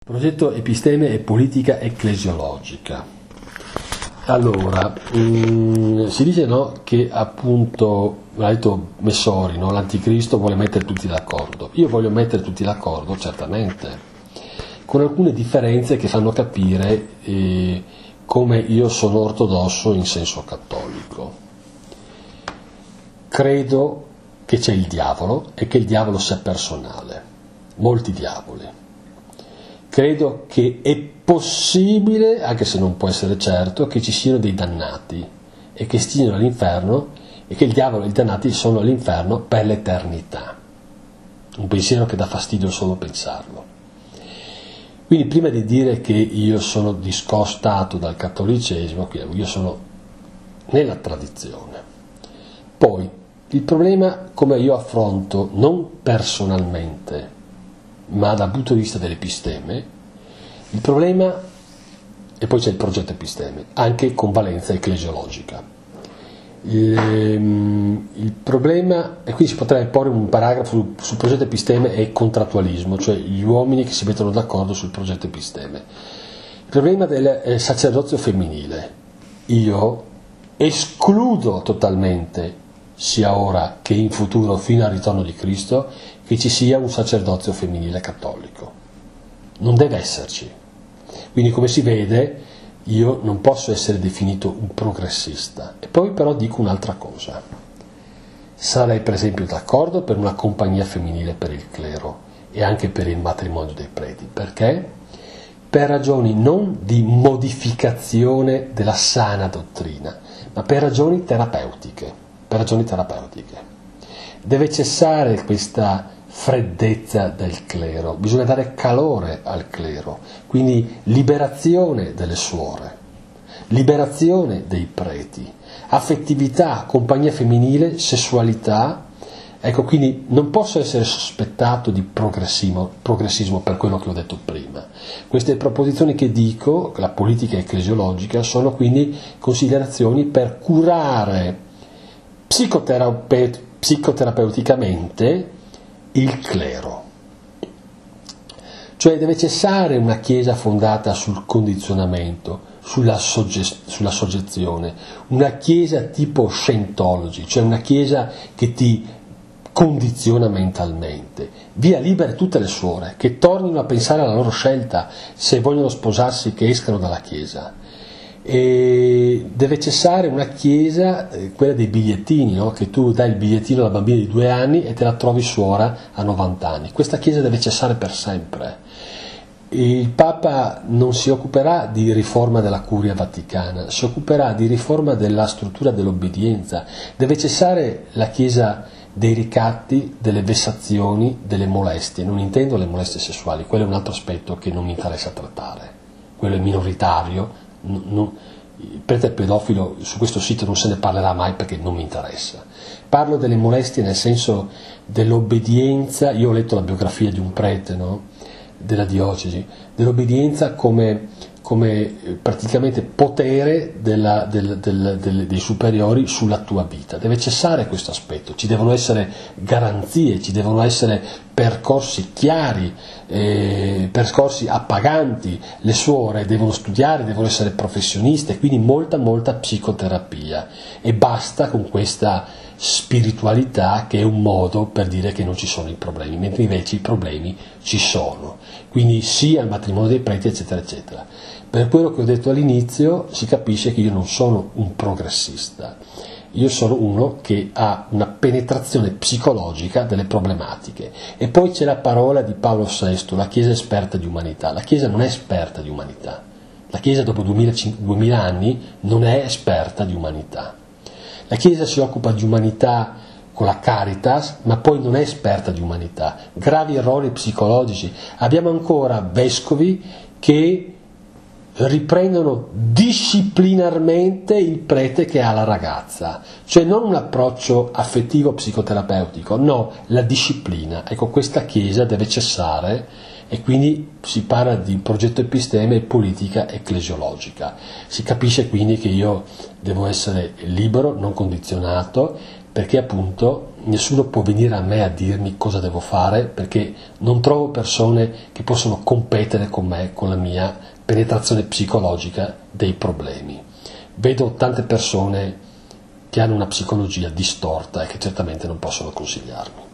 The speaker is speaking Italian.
Progetto Episteme e Politica Ecclesiologica. Allora, si dice, no, che appunto, l'ha detto Messori, no, l'anticristo vuole mettere tutti d'accordo. Io voglio mettere tutti d'accordo, certamente, con alcune differenze che fanno capire come io sono ortodosso in senso cattolico. Credo che c'è il diavolo e che il diavolo sia personale, molti diavoli. Credo che è possibile, anche se non può essere certo, che ci siano dei dannati e che stiano all'inferno e che il diavolo e i dannati sono all'inferno per l'eternità. Un pensiero che dà fastidio solo pensarlo. Quindi prima di dire che io sono discostato dal cattolicesimo, io sono nella tradizione. Poi, il problema come io affronto, non personalmente, ma dal punto di vista dell'episteme, il problema, e poi c'è il progetto episteme, anche con valenza ecclesiologica. Il problema, e qui si potrebbe porre un paragrafo sul progetto episteme e contrattualismo, cioè gli uomini che si mettono d'accordo sul progetto episteme. Il problema del sacerdozio femminile, io escludo totalmente, sia ora che in futuro fino al ritorno di Cristo, che ci sia un sacerdozio femminile cattolico. Non deve esserci. Quindi, come si vede, io non posso essere definito un progressista. E poi però dico un'altra cosa. Sarei per esempio d'accordo per una compagnia femminile per il clero e anche per il matrimonio dei preti. Perché? Per ragioni non di modificazione della sana dottrina, ma per ragioni terapeutiche. Deve cessare questa freddezza del clero, bisogna dare calore al clero, quindi liberazione delle suore, liberazione dei preti, affettività, compagnia femminile, sessualità. Ecco, quindi non posso essere sospettato di progressismo per quello che ho detto prima. Queste proposizioni che dico, la politica ecclesiologica, sono quindi considerazioni per curare psicoterapeuticamente il clero. Cioè deve cessare una chiesa fondata sul condizionamento, sulla soggezione, una chiesa tipo Scientology, cioè una chiesa che ti condiziona mentalmente. Via libere tutte le suore, che tornino a pensare alla loro scelta, se vogliono sposarsi, che escano dalla chiesa. E deve cessare una chiesa, quella dei bigliettini, no? Che tu dai il bigliettino alla bambina di 2 anni e te la trovi suora a 90 anni. Questa chiesa deve cessare per sempre. Il Papa non si occuperà di riforma della Curia Vaticana, si occuperà di riforma della struttura dell'obbedienza. Deve cessare la chiesa dei ricatti, delle vessazioni, delle molestie. Non intendo le molestie sessuali, quello è un altro aspetto che non mi interessa trattare, quello è minoritario. Il prete pedofilo, su questo sito non se ne parlerà mai perché non mi interessa. Parlo delle molestie nel senso dell'obbedienza. Io ho letto la biografia di un prete, no? Della diocesi, dell'obbedienza come praticamente potere dei superiori sulla tua vita. Deve cessare questo aspetto, ci devono essere garanzie, ci devono essere percorsi chiari, percorsi appaganti, le suore devono studiare, devono essere professioniste, quindi molta psicoterapia, e basta con questa spiritualità che è un modo per dire che non ci sono i problemi, mentre invece i problemi ci sono. Quindi sì al matrimonio dei preti, eccetera eccetera. Per quello che ho detto all'inizio si capisce che io non sono un progressista, io sono uno che ha una penetrazione psicologica delle problematiche. E poi c'è la parola di Paolo VI, la Chiesa esperta di umanità. La Chiesa non è esperta di umanità, la Chiesa dopo 2000 anni non è esperta di umanità. La Chiesa si occupa di umanità con la Caritas, ma poi non è esperta di umanità. Gravi errori psicologici. Abbiamo ancora vescovi che riprendono disciplinarmente il prete che ha la ragazza, cioè non un approccio affettivo psicoterapeutico, no, la disciplina. Ecco, questa Chiesa deve cessare, e quindi si parla di progetto episteme e politica ecclesiologica. Si capisce quindi che io devo essere libero, non condizionato, perché appunto nessuno può venire a me a dirmi cosa devo fare, perché non trovo persone che possono competere con me, con la mia penetrazione psicologica dei problemi. Vedo tante persone che hanno una psicologia distorta e che certamente non possono consigliarmi.